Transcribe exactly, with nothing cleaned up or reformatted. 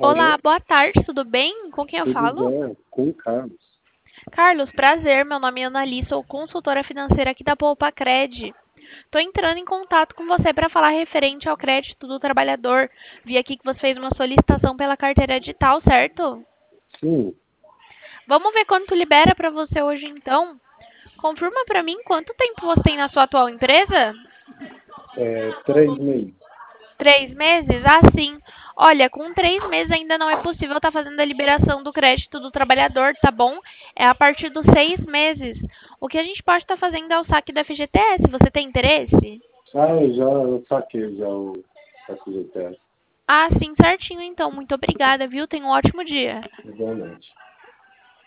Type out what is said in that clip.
Olá, Alô? boa tarde, tudo bem? Com quem eu Tudo falo? bem? Com o Carlos. Carlos, prazer, meu nome é Annali, sou consultora financeira aqui da Poupa Cred. Estou entrando em contato com você para falar referente ao crédito do trabalhador. Vi aqui que você fez uma solicitação pela carteira digital, certo? Sim, Vamos ver quanto libera para você hoje então? Confirma para mim quanto tempo você tem na sua atual empresa? é, três meses. Três meses? Ah, sim. Olha, com três meses ainda não é possível estar fazendo a liberação do crédito do trabalhador, tá bom? É a partir dos seis meses. O que a gente pode estar fazendo é o saque do F G T S. Você tem interesse? Ah, eu já eu saquei já o F G T S, Ah, sim, certinho então. Muito obrigada, viu? Tenha um ótimo dia. igualmente.